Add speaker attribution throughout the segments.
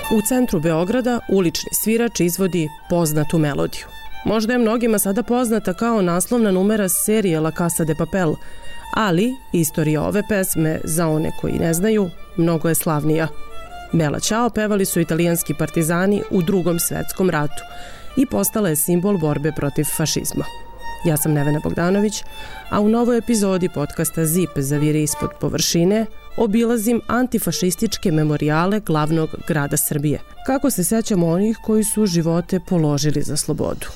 Speaker 1: U centru Beograda ulični svirač izvodi poznatu melodiju. Možda je mnogima sada poznata kao naslovna numera serije La Casa de Papel, ali istorija ove pesme, za one koji ne znaju, mnogo je slavnija. Bella Ciao pevali su italijanski partizani u Drugom svetskom ratu i postala je simbol borbe protiv fašizma. Ja sam Nevena Bogdanović, a u novoj epizodi podcasta ZIP Zaviri ispod površine obilazim antifašističke memorijale glavnog grada Srbije. Kako se sećamo onih koji su živote položili za slobodu.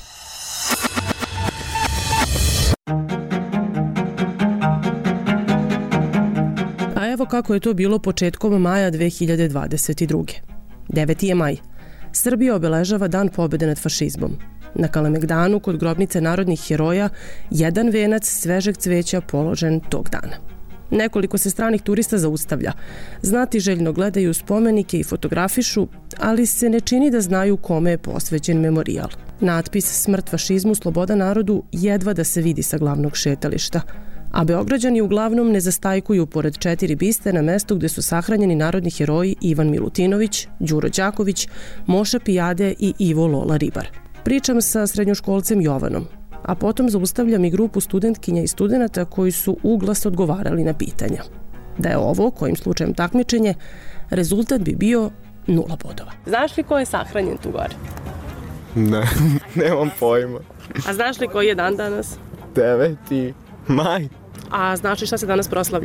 Speaker 1: A evo kako je to bilo početkom maja 2022. 9. je maj. Srbija obeležava Dan pobjede nad fašizmom. Na Kalemegdanu kod grobnice narodnih heroja jedan venac svežeg cveća položen tog dana. Nekoliko se stranih turista zaustavlja. Znatiželjno gledaju spomenike i fotografišu, ali se ne čini da znaju kome je posvećen memorijal. Natpis Smrt fašizmu, sloboda narodu jedva da se vidi sa glavnog šetališta. A Beograđani uglavnom ne zastajkuju pored 4 biste na mestu gde su sahranjeni narodni heroji Ivan Milutinović, Đuro Đaković, Moša Pijade i Ivo Lola Ribar. Pričam sa srednjoškolcem Jovanom, a potom zaustavljam i grupu studentkinja i studenata koji su uglas odgovarali na pitanja. Da je ovo, kojim slučajem takmičenje, rezultat bi bio 0 bodova. Znaš li ko je sahranjen tu gore?
Speaker 2: Ne, nemam pojma.
Speaker 1: A znaš li koji je dan danas?
Speaker 2: 9. maj.
Speaker 1: A znaš li šta se danas proslavlja?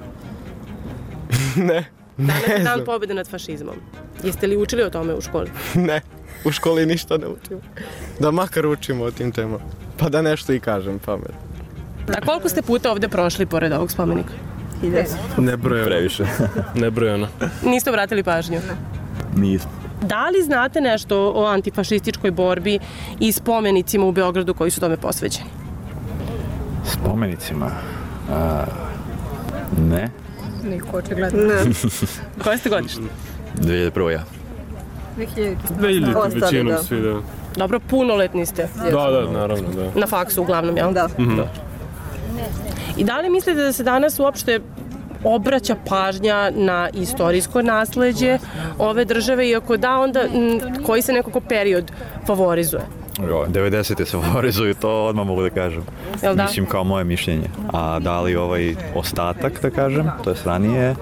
Speaker 2: Ne,
Speaker 1: Danas je dan pobjede nad fašizmom. Jeste li učili o tome u školi?
Speaker 2: Ne, u školi ništa ne učimo. Da makar učimo o tim temama. Pa da nešto i kažem pamet.
Speaker 1: A koliko ste puta ovde prošli pored ovog spomenika?
Speaker 2: Nebrojeno.
Speaker 3: Previše. Nebrojeno.
Speaker 1: Niste obratili pažnju?
Speaker 3: Nismo.
Speaker 1: Da li znate nešto o antifašističkoj borbi i spomenicima u Beogradu koji su tome posvećeni?
Speaker 3: Spomenicima? Ne.
Speaker 4: Niko očigledno. Ne.
Speaker 1: Koje ste godište?
Speaker 3: 2001. ja.
Speaker 4: 2000.
Speaker 5: Većinom svi, da.
Speaker 1: Dobro, punoletni ste.
Speaker 5: Da, naravno, da.
Speaker 1: Na faksu uglavnom, jel?
Speaker 4: Da.
Speaker 1: I da li mislite da se danas uopšte obraća pažnja na istorijsko nasleđe ove države, iako da, onda koji se nekako period favorizuje?
Speaker 3: 90. se favorizuju, to odmah mogu da kažem.
Speaker 1: Jel da?
Speaker 3: Mislim kao moje mišljenje. A da li ovaj ostatak, da kažem, to je ranije,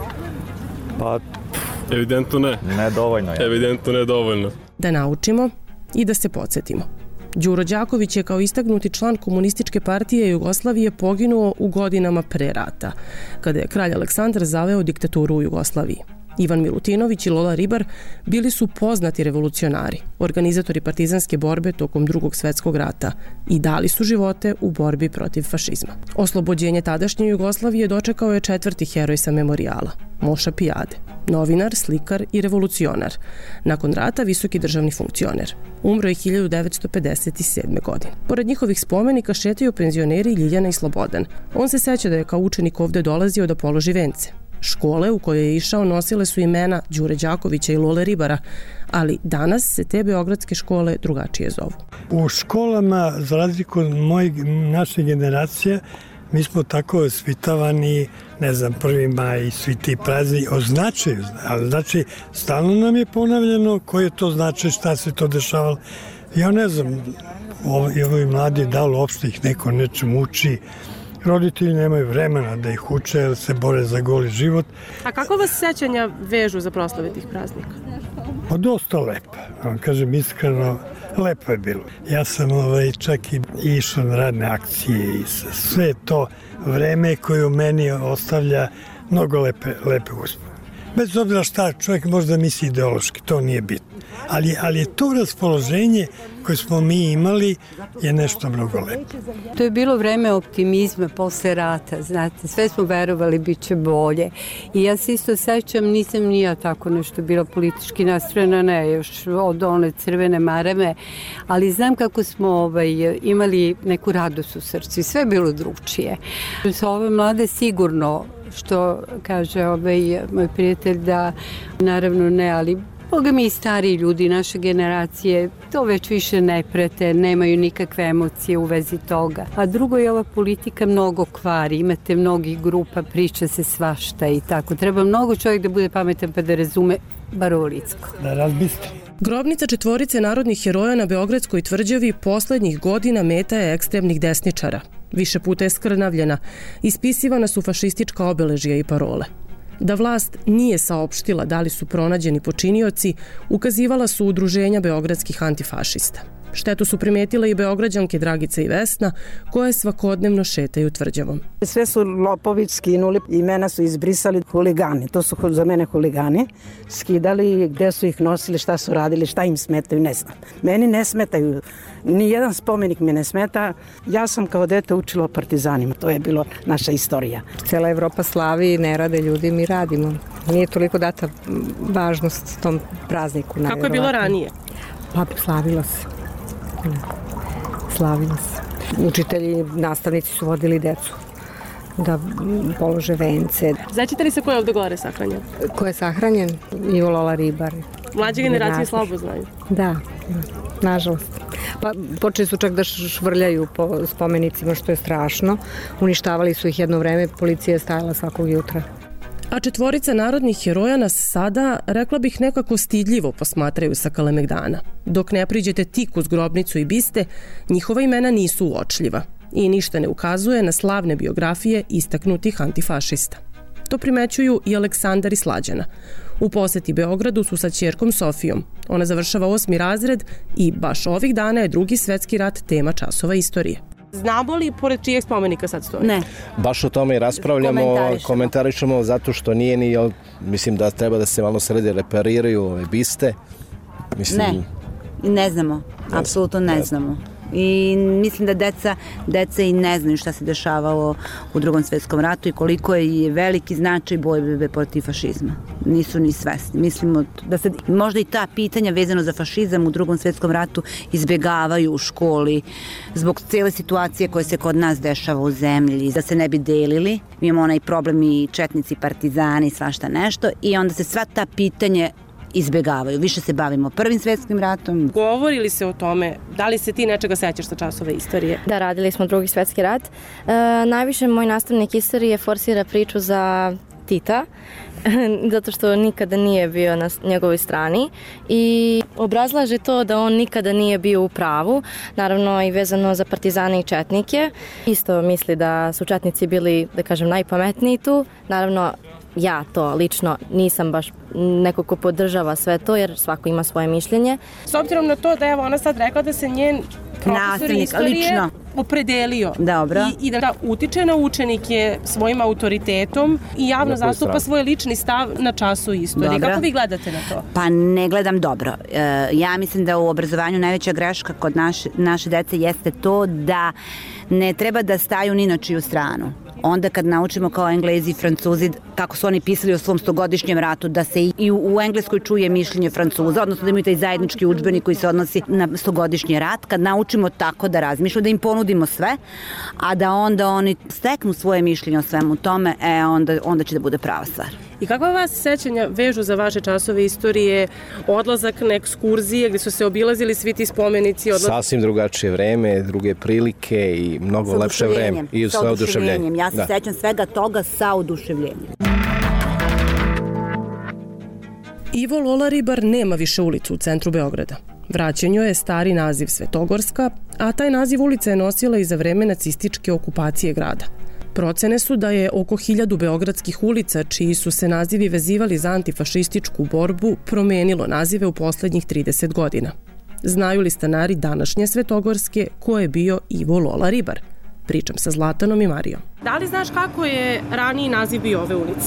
Speaker 3: pa
Speaker 5: Evidentno ne.
Speaker 3: ne dovoljno. Ja.
Speaker 5: Evidentno ne dovoljno.
Speaker 1: Da naučimo i da se podsjetimo. Đuro Đaković je kao istaknuti član Komunističke partije Jugoslavije poginuo u godinama pre rata, kada je kralj Aleksandar zaveo diktaturu u Jugoslaviji. Ivan Milutinović i Lola Ribar bili su poznati revolucionari, organizatori partizanske borbe tokom Drugog svetskog rata i dali su živote u borbi protiv fašizma. Oslobođenje tadašnje Jugoslavije dočekao je 4. heroj sa memorijala, Moša Pijade, novinar, slikar i revolucionar. Nakon rata visoki državni funkcioner. Umro je 1957. godine. Pored njihovih spomenika šetaju penzioneri Ljiljana i Slobodan. On se seća da je kao učenik ovde dolazio da položi vence. Škole u koje je išao nosile su imena Đure Đakovića i Lole Ribara, ali danas se te beogradske škole drugačije zovu.
Speaker 6: U školama, za razliku od naše generacije, mi smo tako osvitavani, ne znam, 1. maj i svi ti prazni označaju, ali znači stalno nam je ponavljeno koje to znači, šta se to dešavalo. Ja ne znam, ovi mladi, da li uopšte ih neko nečem uči, roditelji nemaju vremena da ih uče jer se bore za goli život.
Speaker 1: A kako vas sećanja vežu za proslave tih praznika?
Speaker 6: Pa dosta lepo. Vam kažem iskreno, lepo je bilo. Ja sam čak i išao na radne akcije i sve to vreme koje u meni ostavlja mnogo lepe uspomene. Bez obzira šta čovjek možda misli ideološki, to nije bitno. Ali je to raspoloženje koje smo mi imali je nešto mnogo lepo.
Speaker 4: To je bilo vreme optimizma posle rata, znate, sve smo verovali bit će bolje. I ja se isto sećam, nisam ni ja tako nešto bila politički nastrojena, ne, još od one crvene marame, ali znam kako smo imali neku radost u srcu i sve je bilo drugčije. Sa ove mlade sigurno, što kaže moj prijatelj, da naravno ne, ali Boga mi i stariji ljudi, naše generacije, to već više ne prete, nemaju nikakve emocije u vezi toga. A drugo je ova politika mnogo kvari, imate mnogih grupa, priča se svašta i tako. Treba mnogo čovjek da bude pametan pa da razume Barulicko.
Speaker 6: Da razbiste.
Speaker 1: Grobnica četvorice narodnih heroja na Beogradskoj tvrđavi poslednjih godina meta je ekstremnih desničara. Više puta je skrnavljena, ispisivana su fašistička obeležja i parole. Da vlast nije saopštila da li su pronađeni počinioci, ukazivala su udruženja beogradskih antifašista. Štetu su primetile i beograđanke Dragica i Vesna, koje svakodnevno šetaju tvrđavom.
Speaker 7: Sve su lopovi skinuli, imena su izbrisali, huligani, to su za mene huligani, skidali, gde su ih nosili, šta su radili, šta im smetaju, ne znam. Meni ne smetaju, ni jedan spomenik mi ne smeta, ja sam kao dete učila o partizanima, to je bilo naša istorija.
Speaker 8: Cela Evropa slavi, ne rade ljudi, mi radimo. Nije toliko data važnost tom prazniku.
Speaker 1: Kako je bilo ranije?
Speaker 8: Pa slavilo se. Slavilo se. Učitelji, nastavnici su vodili decu da polože vence.
Speaker 1: Znaćete li se ko je ovde gore sahranjen?
Speaker 8: Ko je sahranjen? Ivo Lola Ribar.
Speaker 1: Mlađe generacije slabo znaju.
Speaker 8: Da, nažalost. Pa počeli su čak da švrljaju po spomenicima, što je strašno. Uništavali su ih jedno vreme, policija je stajala svakog jutra.
Speaker 1: A četvorica narodnih heroja nas sada, rekla bih, nekako stidljivo posmatraju sa Kalemegdana. Dok ne priđete tik uz grobnicu i biste, njihova imena nisu uočljiva i ništa ne ukazuje na slavne biografije istaknutih antifašista. To primećuju i Aleksandar i Slađana. U poseti Beogradu su sa ćerkom Sofijom. Ona završava 8. razred i baš ovih dana je Drugi svetski rat tema časova istorije. Znamo li pored čijeg spomenika sad stoji?
Speaker 9: Ne. Baš o tome raspravljamo, komentarišemo zato što nije ni, mislim da treba da se malo srede repariraju ove biste. Mislim,
Speaker 10: ne znamo, apsolutno ne znamo. I mislim da deca i ne znaju šta se dešavalo u Drugom svetskom ratu i koliko je veliki značaj borbe protiv fašizma. Nisu ni svesni. Mislimo da se možda i ta pitanja vezano za fašizam u Drugom svetskom ratu izbegavaju u školi zbog cele situacije koje se kod nas dešava u zemlji, da se ne bi delili. Mi imamo onaj problem i četnici, partizani, svašta nešto i onda se sva ta pitanje izbegavaju. Više se bavimo Prvim svetskim ratom.
Speaker 1: Govori li se o tome? Da li se ti nečega sećaš sa časova istorije?
Speaker 11: Da, radili smo Drugi svetski rat. Najviše moj nastavnik istorije forsira priču za Tita, zato što nikada nije bio na njegovoj strani i obrazlaže to da on nikada nije bio u pravu, naravno i vezano za partizane i četnike. Isto misli da su četnici bili, da kažem, najpametniji tu. Naravno, ja to lično nisam baš neko ko podržava sve to, jer svako ima svoje mišljenje.
Speaker 1: S obzirom na to da je ona sad rekla da se njen profesor istorije lično opredelio i da utiče na učenike svojim autoritetom i javno zastupa svoj lični stav na času istorije. Dobro. Kako vi gledate na to?
Speaker 10: Pa ne gledam dobro. Ja mislim da u obrazovanju najveća greška kod naše dece jeste to da ne treba da staju ni na čiju stranu. Onda kad naučimo kao Englezi i Francuzi kako su oni pisali o svom 100-godišnjem ratu, da se i u Engleskoj čuje mišljenje Francuza, odnosno da imaju taj zajednički udžbenik koji se odnosi na 100-godišnji rat, kad naučimo tako da razmišljamo, da im ponudimo sve, a da onda oni steknu svoje mišljenje o svemu tome, onda će da bude prava stvar.
Speaker 1: I kakva vas sećanja vežu za vaše časove istorije, odlazak na ekskurzije gdje su se obilazili svi ti spomenici?
Speaker 9: Sasvim drugačije vreme, druge prilike i mnogo lepše vreme. I sa oduševljenjem.
Speaker 10: Ja se sećam svega toga sa oduševljenjem.
Speaker 1: Ivo Lola Ribar nema više ulicu u centru Beograda. Vraćen joj je stari naziv Svetogorska, a taj naziv ulica je nosila i za vreme nacističke okupacije grada. Procene su da je oko 1000 beogradskih ulica, čiji su se nazivi vezivali za antifašističku borbu, promenilo nazive u poslednjih 30 godina. Znaju li stanari današnje Svetogorske ko je bio Ivo Lola Ribar? Pričam sa Zlatanom i Marijom. Da li znaš kako je raniji naziv bio ove ulice?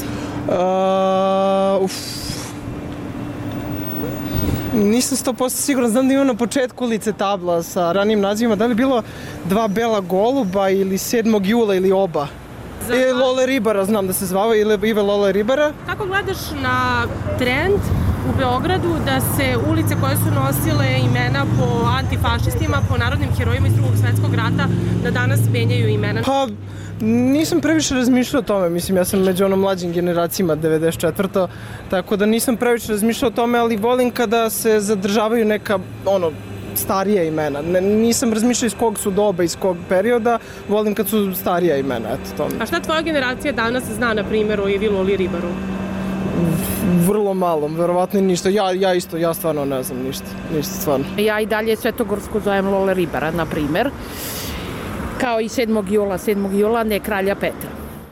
Speaker 2: Nisam 100% siguran, znam da ima na početku ulice tabla sa ranijim nazivima, da li bilo 2 bela goluba ili 7. jula ili oba. Lola Ribara znam da se zvao, ili Ive Lola Ribara.
Speaker 1: Kako gledaš na trend u Beogradu da se ulice koje su nosile imena po antifašistima, po narodnim herojima iz Drugog svetskog rata, da danas menjaju imena?
Speaker 2: Pa, nisam previše razmišljao o tome, mislim, ja sam među onom mlađim generacijama, 94. Tako da nisam previše razmišljao o tome, ali volim kada se zadržavaju neka, starija imena. Nisam razmišljao iz kog su doba, iz kog perioda, volim kad su starija imena, eto tome.
Speaker 1: A šta tvoja generacija danas zna, na primjer, o Ivi Loli Ribaru?
Speaker 2: vrlo malom, verovatno ništa. Ja stvarno ne znam ništa stvarno.
Speaker 12: Ja i dalje Svetogorsku zovem Lole Ribara, na primer, kao i 7. jula ne kralja Petra.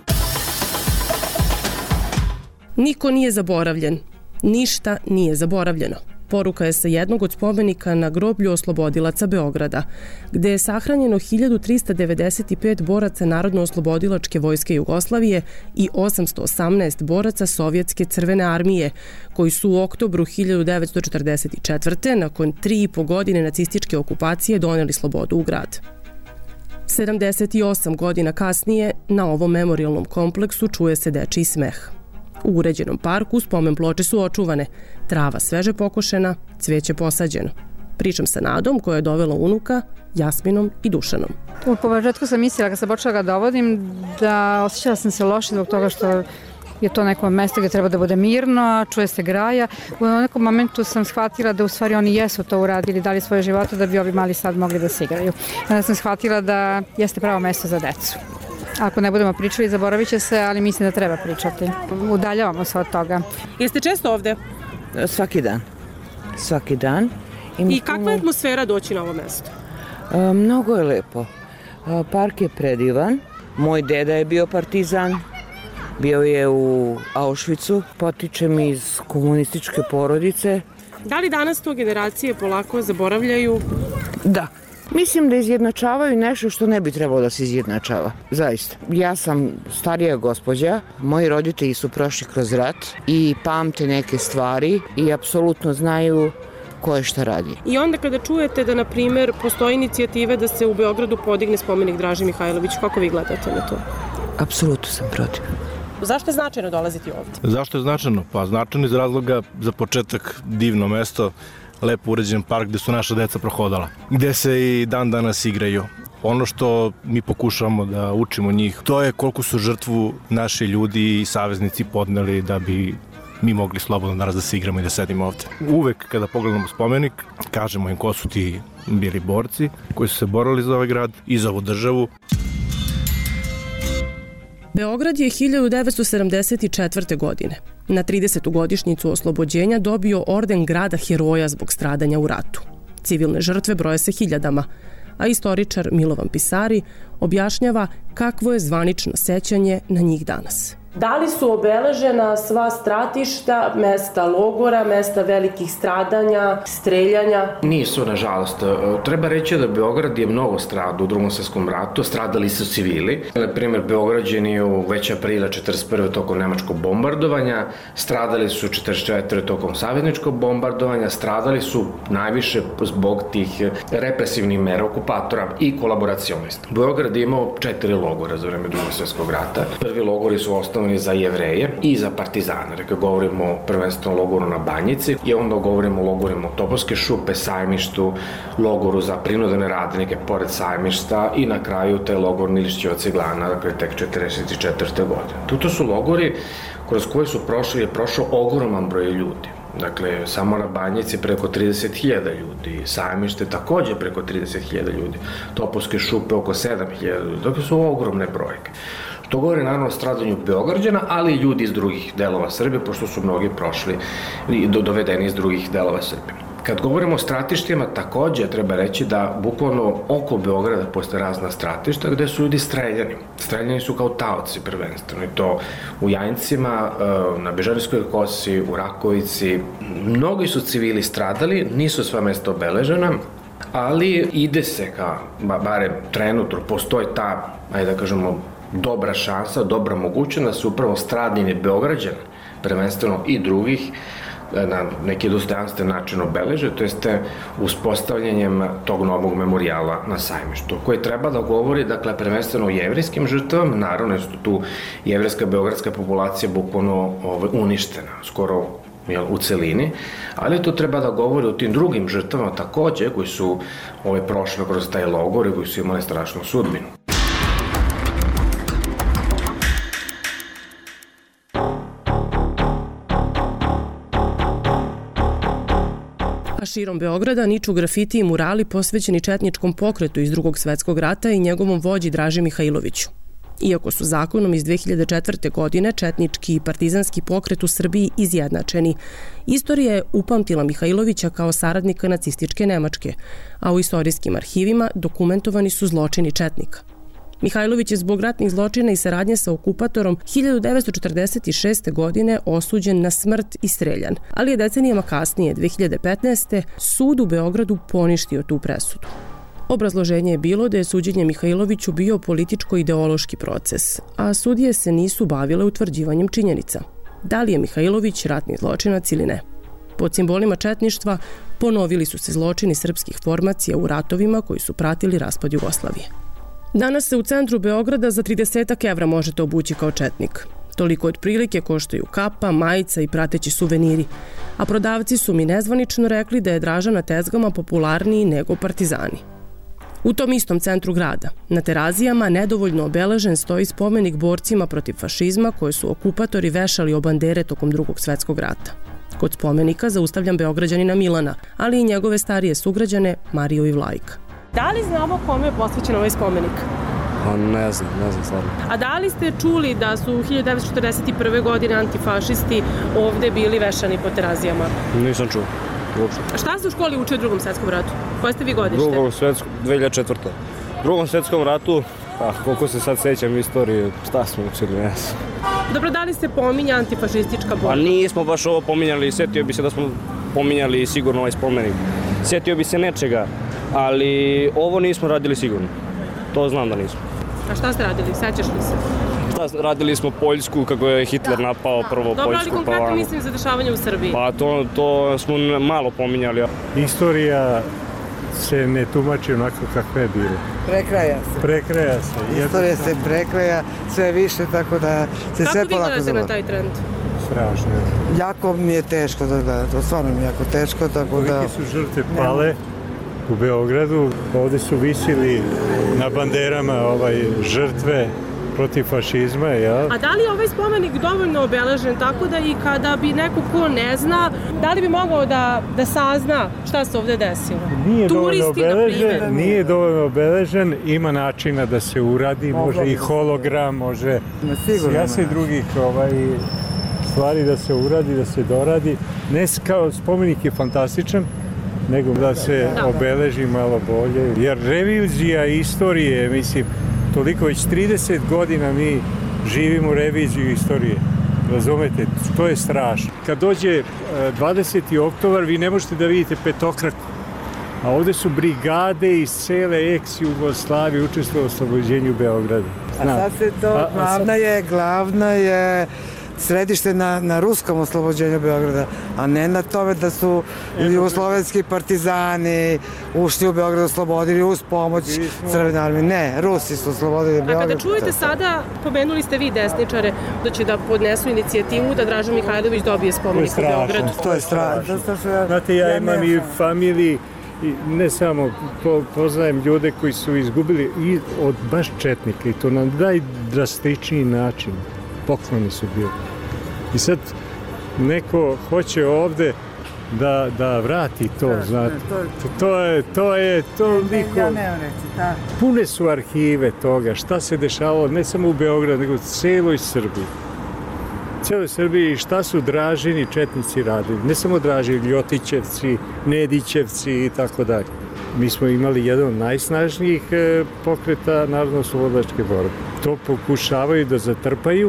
Speaker 1: Niko nije zaboravljen. Ništa nije zaboravljeno. Poruka je sa jednog od spomenika na groblju oslobodilaca Beograda, gde je sahranjeno 1395 boraca Narodno-oslobodilačke vojske Jugoslavije i 818 boraca Sovjetske crvene armije, koji su u oktobru 1944. nakon 3,5 godine nacističke okupacije doneli slobodu u grad. 78 godina kasnije na ovom memorijalnom kompleksu čuje se dečiji smeh. U uređenom parku spomen ploče su očuvane, trava sveže pokošena, cveće posađeno. Pričam sa Nadom koja je dovela unuka, Jasminom i Dušanom.
Speaker 8: U početku sam mislila kad sam počela ga dovodim da osjećala sam se loše zbog toga što je to neko mesto gdje treba da bude mirno, a čuje se graja. U nekom momentu sam shvatila da u stvari oni jesu to uradili, dali svoje živote da bi ovi mali sad mogli da se igraju. Onda sam shvatila da jeste pravo mesto za decu. Ako ne budemo pričali, zaboravit će se, ali mislim da treba pričati. Udaljavamo se od toga.
Speaker 1: Jeste često ovde?
Speaker 13: Svaki dan.
Speaker 1: I kakva je atmosfera doći na ovo mesto?
Speaker 13: Mnogo je lepo. Park je predivan. Moj deda je bio partizan. Bio je u Auschwitzu. Potičem iz komunističke porodice.
Speaker 1: Da li danas to generacije polako zaboravljaju?
Speaker 13: Da. Mislim da izjednačavaju nešto što ne bi trebalo da se izjednačava. Zaista. Ja sam starija gospođa, moji roditelji su prošli kroz rat i pamte neke stvari i apsolutno znaju ko je šta radi.
Speaker 1: I onda kada čujete da, na primjer, postoji inicijative da se u Beogradu podigne spomenik Draži Mihajloviću, kako vi gledate na to?
Speaker 13: Apsolutno sam protiv.
Speaker 1: Zašto je značajno dolaziti ovdje?
Speaker 14: Zašto je značajno? Pa značajno iz razloga za početak divno mesto, lepo uređen park gde su naša deca prohodala, gde se i dan danas igraju. Ono što mi pokušavamo da učimo njih, to je koliko su žrtvu naši ljudi i saveznici podneli da bi mi mogli slobodno danas da se igramo i da sedimo ovde. Uvek kada pogledamo spomenik, kažemo im ko su ti bili borci koji su se borili za ovaj grad i za ovu državu. Beograd je 1974. godine na 30. godišnjicu oslobođenja dobio orden grada heroja zbog stradanja u ratu. Civilne žrtve broje se hiljadama, a istoričar Milovan Pisari objašnjava kakvo je zvanično sećanje na njih danas.
Speaker 15: Da li su obeležena sva stratišta, mesta logora, mesta velikih stradanja, streljanja?
Speaker 16: Nisu, nažalost. Treba reći da Beograd je mnogo stradao u Drugom svjetskom ratu, stradali su civili. Na primjer, Beograđani u već aprila 1941. tokom nemačkog bombardovanja, stradali su 1944. tokom savezničkog bombardovanja, stradali su najviše zbog tih represivnih mera okupatora i kolaboracionista. Beograd je imao 4 logora za vreme Drugog svjetskog rata. Prvi logori su osnovni za Jevreje i za partizane. Rekao, govorimo o prvenstveno logoru na Banjici i onda govorimo o logorima Topovske šupe, Sajmištu, logoru za prinudene radnike pored Sajmišta i na kraju taj logor Milišćeva ciglana, dakle tek 1944. godine. To su logori kroz koje je prošao ogroman broj ljudi. Dakle, samo na Banjici preko 30.000 ljudi, Sajmište takođe preko 30.000 ljudi, Topovske šupe oko 7.000 ljudi. Dakle, su ogromne brojke. To govori naravno o stradanju Beograđana, ali i ljudi iz drugih delova Srbije, pošto su mnogi prošli i dovedeni iz drugih delova Srbije. Kad govorimo o stratištima, takođe treba reći da bukvalno oko Beograda postoje razna stratišta gde su ljudi streljani. Streljani su kao taoci prvenstveno i to u Jajincima, na Bežanijskoj kosi, u Rakovici. Mnogi su civili stradali, nisu sva mesta obeležena, ali ide se ka, barem trenutno, postoji ta, ajde da kažemo, dobra šansa, dobra mogućnost da se upravo stradanje Beograđana, prvenstveno i drugih, na neki dostojanstven način obeleže, to jeste uspostavljanjem tog novog memorijala na Sajmištu, koji treba da govori, dakle, prvenstveno o jevrijskim žrtvama, naravno što tu jevrejska beogradska populacija bukvalno uništena, skoro u celini, ali to treba da govori o tim drugim žrtvama takođe, koji su prošli kroz taj logor i koji su imali strašnu sudbinu.
Speaker 1: Širom Beograda niču grafiti i murali posvećeni četničkom pokretu iz Drugog svjetskog rata i njegovom vođi Draži Mihajloviću. Iako su zakonom iz 2004. godine četnički i partizanski pokret u Srbiji izjednačeni, istorija je upamtila Mihajlovića kao saradnika nacističke Nemačke, a u istorijskim arhivima dokumentovani su zločini četnika. Mihajlović je zbog ratnih zločina i saradnje sa okupatorom 1946. godine osuđen na smrt i streljan, ali je decenijama kasnije, 2015. sud u Beogradu poništio tu presudu. Obrazloženje je bilo da je suđenje Mihajloviću bio političko-ideološki proces, a sudije se nisu bavile utvrđivanjem činjenica. Da li je Mihajlović ratni zločinac ili ne? Pod simbolima četništva ponovili su se zločini srpskih formacija u ratovima koji su pratili raspad Jugoslavije. Danas se u centru Beograda za 30 evra možete obući kao četnik. Toliko otprilike koštaju kapa, majica i prateći suveniri, a prodavci su mi nezvanično rekli da je draža na tezgama popularniji nego partizani. U tom istom centru grada, na Terazijama, nedovoljno obeležen stoji spomenik borcima protiv fašizma koje su okupatori vešali o bandere tokom Drugog svetskog rata. Kod spomenika zaustavljam Beograđanina Milana, ali i njegove starije sugrađane Mariju i Vlajka.
Speaker 15: Da li znamo kome je posvećen ovaj spomenik?
Speaker 17: Pa ne znam stvarno.
Speaker 15: A da li ste čuli da su 1941. godine antifašisti ovde bili vešani po Terazijama?
Speaker 17: Nisam čuo. Uopšte.
Speaker 15: A šta se u školi uči o Drugom svetskom ratu? Koje ste vi godište?
Speaker 17: 2004. Drugom svetskom ratu, koliko se sad sećam istorije, šta smo učili, ne znam.
Speaker 15: Dobro, da li se pominja antifašistička borba?
Speaker 17: Pa nismo baš ovo pominjali, setio bi se da smo pominjali sigurno ovaj spomenik. Setio bi se nečega, ali ovo nismo radili sigurno. To znam da nismo.
Speaker 15: A šta ste radili? Sećaš li se?
Speaker 17: Radili smo Poljsku, kako je Hitler napao prvo Poljsku.
Speaker 15: Dobro, ali konkretno mislim za dešavanje u Srbiji.
Speaker 17: Pa to smo malo pominjali.
Speaker 6: Istorija se ne tumači onako kakve je bilo. Prekraja se.
Speaker 18: Istorija se prekraja sve više, tako da se sve polako
Speaker 15: Kako vi gledate na taj trend?
Speaker 6: Strašno.
Speaker 18: Jako mi je teško da gledate, stvarno mi je jako teško, tako da...
Speaker 6: Kolike su žrtve pale u Beogradu, ovde su visili na banderama žrtve protiv fašizma, ja.
Speaker 15: A da li je ovaj spomenik dovoljno obeležen tako da i kada bi neko ko ne zna, da li bi mogao da sazna šta se ovde desilo?
Speaker 6: Nije dovoljno obeležen, ima načina da se uradi, može i hologram, može i drugih stvari da se uradi, da se doradi. Ne kao spomenik je fantastičan, nego da se obeleži malo bolje. Jer revizija istorije, mislim, toliko već 30 godina mi živimo reviziju istorije. Razumete? To je strašno. Kad dođe 20. oktobar, vi ne možete da vidite petokraku. A ovde su brigade iz cele ex-Jugoslavije učestvovale u oslobođenju Beograda.
Speaker 18: A sad se to, glavna je središte na ruskom oslobođenju Beograda, a ne na tome da su jugoslovenski partizani ušli u Beograd, oslobodili uz pomoć Crvene armije. Ne, Rusi su oslobodili Beograd.
Speaker 15: A kada čujete sada, pomenuli ste vi desničare, da će da podnesu inicijativu da Draža Mihajlović dobije spomenik u Beogradu.
Speaker 18: To je strašno.
Speaker 6: Znate, ja imam i familiji, ne samo poznajem ljude koji su izgubili i od baš četnika i to na najdrastičniji način. Pokloni su bili. I sad neko hoće ovde da vrati to, znate. To je toliko... Pune su arhive toga, šta se dešavalo ne samo u Beogradu, nego u celoj Srbiji. Celoj Srbiji šta su Dražini četnici radili. Ne samo Dražini, Ljotićevci, Nedićevci i tako dalje. Mi smo imali jedan od najsnažnijih pokreta narodno-slobodačke borbe. To pokušavaju da zatrpaju.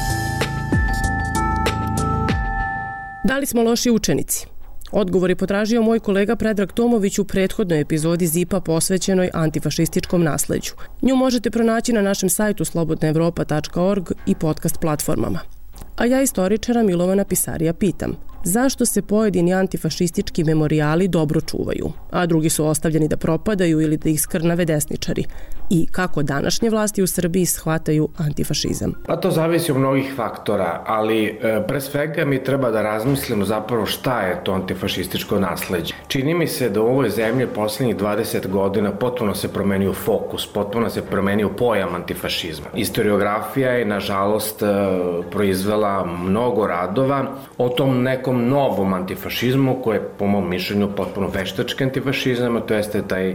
Speaker 1: Da li smo loši učenici? Odgovor je potražio moj kolega Predrag Tomović u prethodnoj epizodi ZIP-a posvećenoj antifašističkom nasleđu. Nju možete pronaći na našem sajtu slobodnaevropa.org i podcast platformama. A ja istoričara Milovana Pisarija pitam, zašto se pojedini antifašistički memorijali dobro čuvaju, a drugi su ostavljeni da propadaju ili da ih skrnave desničari? I kako današnje vlasti u Srbiji shvataju antifašizam?
Speaker 16: Pa to zavisi od mnogih faktora, ali pre svega mi treba da razmislimo zapravo šta je to antifašističko nasleđe. Čini mi se da u ovoj zemlji poslednjih 20 godina potpuno se promenio fokus, potpuno se promenio pojam antifašizma. Historiografija je, nažalost, proizvela mnogo radova o tom nekom novom antifašizmu koji je, po mom mišljenju, potpuno veštački antifašizam, a to jeste taj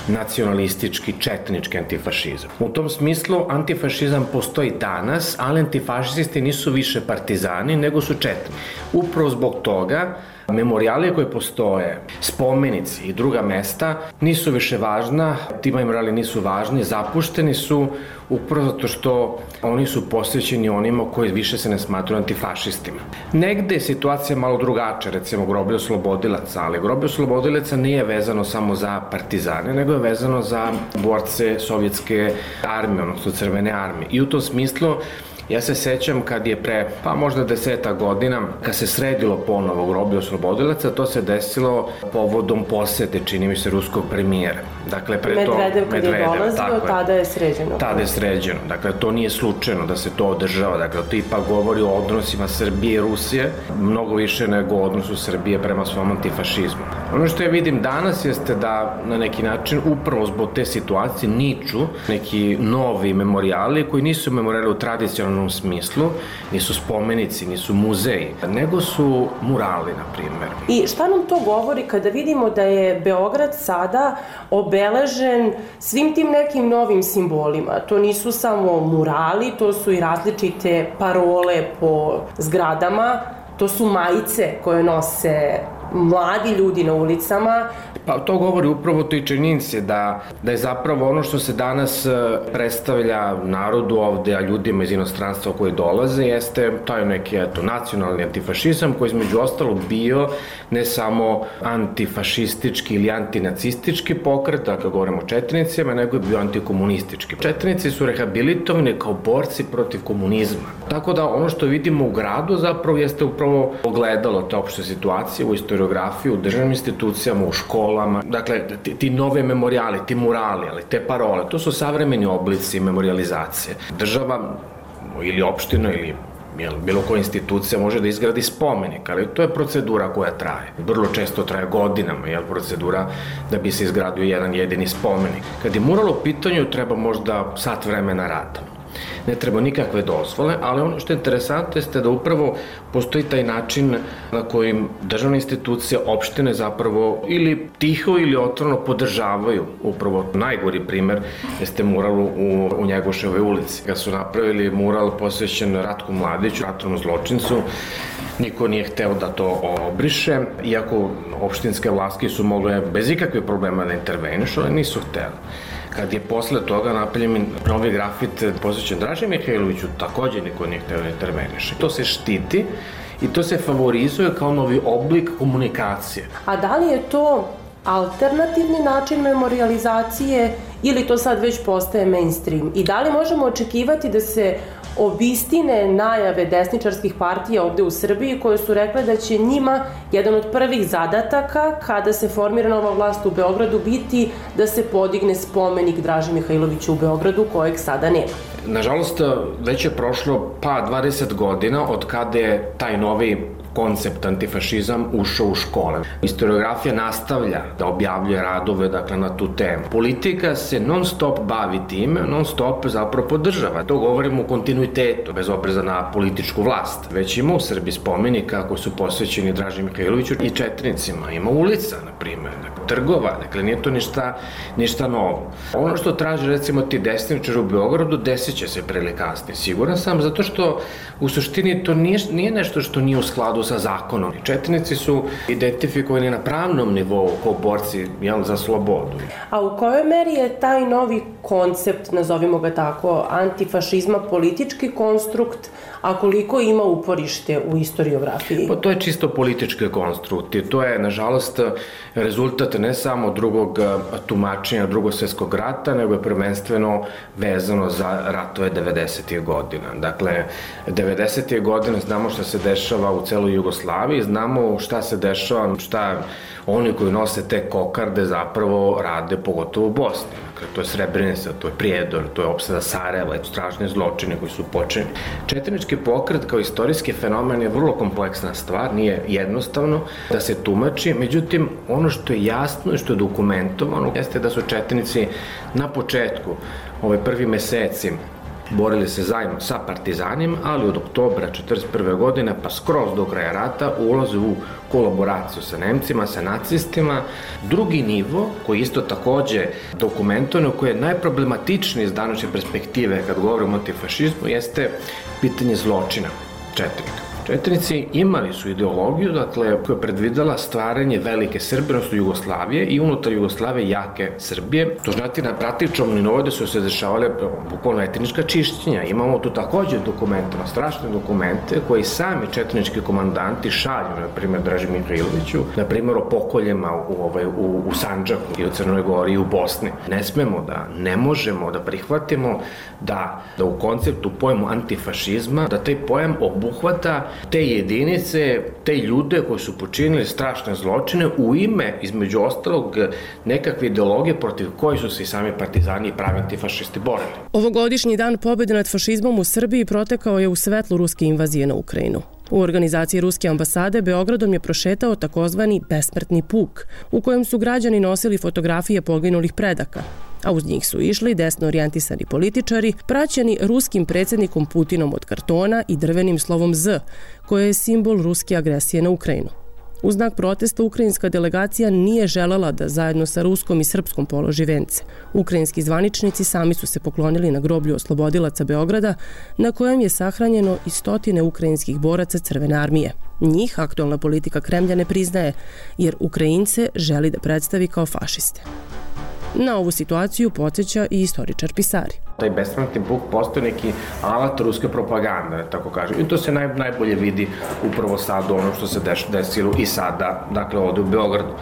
Speaker 16: nacionalistički, četnički antifašizam. U tom smislu antifašizam postoji danas, ali antifašisti nisu više partizani, nego su četni. Upravo zbog toga memorijali koje postoje, spomenici i druga mesta nisu više važna, ti memorijali nisu važni, zapušteni su upravo zato što oni su posvećeni onima koji više se ne smatruju antifašistima. Negde je situacija malo drugačija, recimo groblje oslobodilaca, ali groblje oslobodilaca nije vezano samo za partizane, nego je vezano za borce sovjetske armije, odnosno Crvene armije. I u tom smislu ja se sećam kad je pre, možda 10 godina, kad se sredilo ponovo groblje oslobodilaca, to se desilo povodom posete, čini mi se, ruskog premijera. Dakle,
Speaker 1: Medvedev kad je dolazio, tada je sređeno.
Speaker 16: Tada je sređeno. Dakle, to nije slučajno da se to održava. Dakle, to ipak govori o odnosima Srbije i Rusije, mnogo više nego o odnosu Srbije prema svom antifašizmu. Ono što ja vidim danas jeste da na neki način, upravo zbog te situacije, niču neki novi memorijali koji nisu memorijali u tradicionalnom smislu, nisu spomenici, nisu muzeji, nego su murali, na primjer.
Speaker 1: I šta nam to govori kada vidimo da je Beograd sada obeležen svim tim nekim novim simbolima? To nisu samo murali, to su i različite parole po zgradama, to su majice koje nose mladi ljudi na ulicama.
Speaker 16: Pa to govori upravo toj činjenici da je zapravo ono što se danas predstavlja narodu ovde, a ljudima iz inostranstva koji dolaze, jeste taj neki nacionalni antifašizam koji između ostalog bio ne samo antifašistički ili antinacistički pokret, dakle govorimo o četnicima, nego je bio antikomunistički. Četnici su rehabilitovani kao borci protiv komunizma. Tako da ono što vidimo u gradu zapravo jeste upravo ogledalo te opšte situacije u historiografiji, u državnim institucijama, u školama. Dakle, ti nove memorijali, ti murali, ali te parole, to su savremeni oblici memorijalizacije. Država ili opština ili bilo koja institucija može da izgradi spomenik, ali to je procedura koja traje. Vrlo često traje godinama, procedura da bi se izgradio jedan jedini spomenik. Kad je mural u pitanju, treba možda sat vremena rada. Ne treba nikakve dozvole, ali ono što je interesantno jeste da upravo postoji taj način na kojim državne institucije, opštine zapravo ili tiho ili otvoreno podržavaju. Upravo najgori primer jeste mural u Njegoševoj ulici. Kad su napravili mural posvećen Ratku Mladiću, ratnom zločincu, niko nije hteo da to obriše, iako opštinske vlasti su mogle bez ikakve problema da intervenišu, ali nisu hteli. Kad je posle toga napravljen novi grafit posvećen Draži Mihajloviću, takođe niko nije hteo da interveniše. To se štiti i to se favorizuje kao novi oblik komunikacije.
Speaker 1: A da li je to alternativni način memorijalizacije ili to sad već postaje mainstream? I da li možemo očekivati da se obistine najave desničarskih partija ovde u Srbiji koje su rekle da će njima jedan od prvih zadataka kada se formira nova vlast u Beogradu biti da se podigne spomenik Draži Mihajloviću u Beogradu kojeg sada nema?
Speaker 16: Nažalost, već je prošlo 20 godina od kada je taj novi koncept antifašizam ušao u škole. Historiografija nastavlja da objavljuje radove na tu temu. Politika se non stop bavi time, non stop zapravo podržava. To govorimo u kontinuitetu, bez obreza na političku vlast. Već ima u Srbiji spomenika koji su posvećeni Draži Mihajloviću i četnicima. Ima ulica, na primjer, trgova, dakle nije to ništa novo. Ono što traži recimo ti desničari u Beogradu desit će se pre ili kasnije, siguran sam, zato što u suštini to nije nešto što nije u skladu sa zakonom. Četnici su identifikovani na pravnom nivou kao borci za slobodu.
Speaker 1: A u kojoj meri je taj novi koncept, nazovimo ga tako, antifašizma politički konstrukt, a koliko ima uporište u historiografiji?
Speaker 16: Pa to je čisto politički konstrukt i to je, nažalost, rezultat ne samo drugog tumačenja Drugog svjetskog rata, nego je prvenstveno vezano za ratove 90. godina. Dakle, 90. godine znamo šta se dešava u celoj Jugoslaviji, znamo šta se dešava, šta oni koji nose te kokarde zapravo rade, pogotovo u Bosni. Dakle, to je Srebrenica, to je Prijedor, to je opsada Sarajeva, strašne zločine koji su počinjeni. Četnički pokret kao istorijski fenomen je vrlo kompleksna stvar, nije jednostavno da se tumači, međutim, ono što je jasno i što je dokumentovano jeste da su četnici na početku, prvi meseci Borili se zajedno sa partizanima, ali od oktobra 1941. godine pa skroz do kraja rata ulaze u kolaboraciju sa Nemcima, sa nacistima. Drugi nivo, koji isto takođe dokumentovano, koji je najproblematičniji iz današnje perspektive kad govorimo o antifašizmu, jeste pitanje zločina četnika. Četnici imali su ideologiju, dakle, koja je predvidela stvaranje velike Srbije, odnosno Jugoslavije i unutar Jugoslavije jake Srbije. To znači na praktičnom nivou da su se dešavale bukvalno etnička čišćenja. Imamo tu takođe dokumentovano, strašne dokumente koji sami četnički komandanti šalju, na primjer Draži Mihajloviću, na primjer o pokoljima u Sandžaku i u Crnoj Gori i u Bosni. Ne možemo da prihvatimo da u konceptu pojmu antifašizma, da taj pojam obuhvata te jedinice, te ljude koji su počinili strašne zločine u ime, između ostalog, nekakve ideologije protiv koji su se i sami partizani i pravi antifašisti borili.
Speaker 1: Ovogodišnji dan pobjede nad fašizmom u Srbiji protekao je u svetlu ruske invazije na Ukrajinu. U organizaciji Ruske ambasade Beogradom je prošetao takozvani besmrtni puk, u kojem su građani nosili fotografije poginulih predaka, a uz njih su išli desno orijentisani političari, praćeni ruskim predsjednikom Putinom od kartona i drvenim slovom Z, koje je simbol ruske agresije na Ukrajinu. U znak protesta ukrajinska delegacija nije želela da zajedno sa ruskom i srpskom položi vence. Ukrajinski zvaničnici sami su se poklonili na groblju oslobodilaca Beograda, na kojem je sahranjeno i stotine ukrajinskih boraca Crvene armije. Njih aktualna politika Kremlja ne priznaje, jer Ukrajince želi da predstavi kao fašiste. Na ovu situaciju podsjeća i istoričar Pisari.
Speaker 16: Taj besmrtni puk postoji neki alat ruske propagande, tako kažem. I to se najbolje vidi upravo sad ono što se desilo i sada, dakle ovde u Beogradu,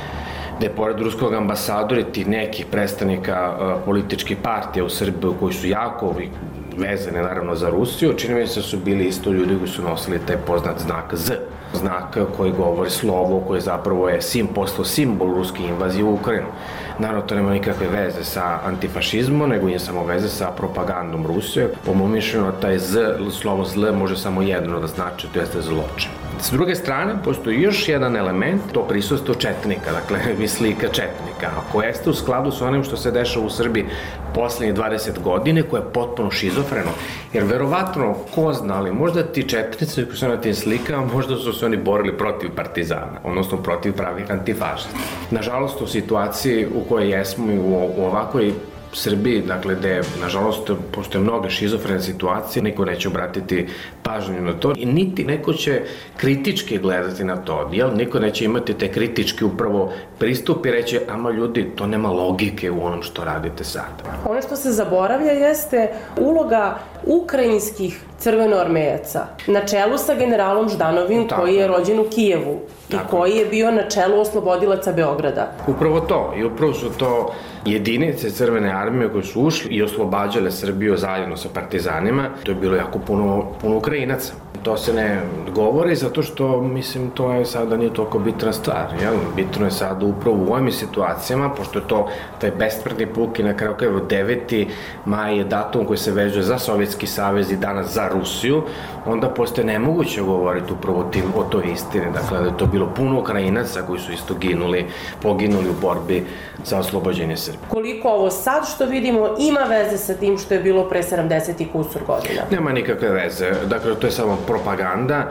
Speaker 16: gde pored ruskog ambasadora i tih nekih predstavnika političkih partija u Srbiji koji su jako vezane naravno za Rusiju, čini mi se su bili isto ljudi koji su nosili taj poznat znak Z. Znak koji govori slovo, koji zapravo je postao simbol ruske invazije u Ukrajinu. Naravno, to nema nikakve veze sa antifašizmom, nego je samo veze sa propagandom Rusije. Po mom mišljenju, taj slovo zl može samo jedno da znači, to jeste zločin. S druge strane, postoji još jedan element, to prisustvo četnika, dakle, slika četnika, koja jeste u skladu sa onim što se dešava u Srbiji poslednjih 20 godine, koje je potpuno šizofreno. Jer verovatno, ko zna, ali možda ti četnici koji su na tim slikama, možda su se oni borili protiv partizana, odnosno protiv pravih antifašista. Nažalost, u situaciji u kojoj jesmo i u ovakvoj Srbiji, dakle, gde, nažalost, postoje mnoge šizofrene situacije, niko neće obratiti pažnju na to i niti neko će kritički gledati na to, jel? Niko neće imati te kritički upravo pristup i reći, ama ljudi, to nema logike u onom što radite sad.
Speaker 15: Ono što se zaboravlja jeste uloga ukrajinskih crvenoarmejaca na čelu sa generalom Ždanovim, koji je rođen u Kijevu i koji je bio na čelu oslobodilaca Beograda.
Speaker 16: Upravo to, i upravo su to jedinice Crvene armije koje su ušli i oslobađale Srbiju zajedno sa partizanima. To je bilo jako puno Ukrajinaca. To se ne govori zato što, mislim, to je sada nije toliko bitna stvar. Bitno je sada upravo u ovim situacijama, pošto je to taj besmrtni puk i na kraju krajeva 9. maj je datum koji se vezuje za Sovjetski savez i danas za Rusiju, onda postaje nemoguće govoriti upravo o toj istini. Dakle, da je to bilo puno Ukrajinaca koji su isto poginuli u borbi za oslobođenje Srbije.
Speaker 15: Koliko ovo sad što vidimo ima veze sa tim što je bilo pre 70 i kusur godina?
Speaker 16: Nema nikakve veze. Dakle, to je samo propaganda.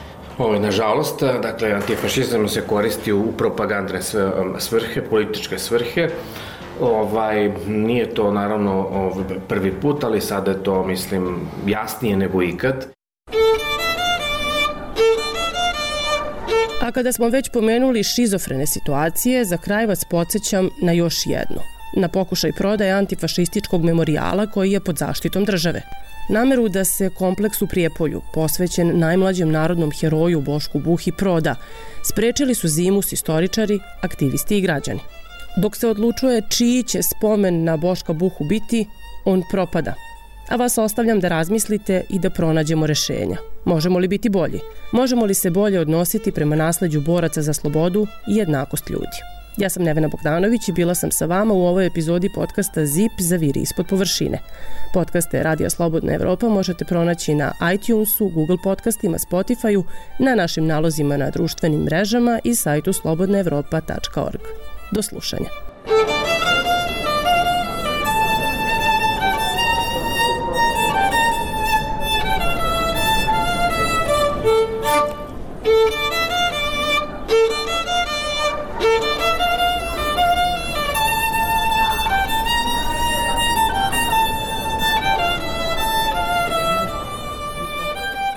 Speaker 16: Nažalost, dakle, antifašizam se koristi u propagandne svrhe, političke svrhe. Nije to naravno prvi put, ali sada je to, mislim, jasnije nego ikad.
Speaker 1: A kada smo već pomenuli šizofrene situacije, za kraj vas podsjećam na još jednu. Na pokušaj prodaje antifašističkog memorijala koji je pod zaštitom države. Nameru da se kompleks u Prijepolju, posvećen najmlađem narodnom heroju Bošku Buhi, proda, sprečili su zimus istoričari, aktivisti i građani. Dok se odlučuje čiji će spomen na Boška Buhu biti, on propada. A vas ostavljam da razmislite i da pronađemo rešenja. Možemo li biti bolji? Možemo li se bolje odnositi prema nasleđu boraca za slobodu i jednakost ljudi? Ja sam Nevena Bogdanović i bila sam sa vama u ovoj epizodi podcasta ZIP Zaviri ispod površine. Podcaste Radija Slobodna Evropa možete pronaći na iTunesu, Google podcastima, Spotifyu, na našim nalozima na društvenim mrežama i sajtu slobodnaevropa.org. Do slušanja.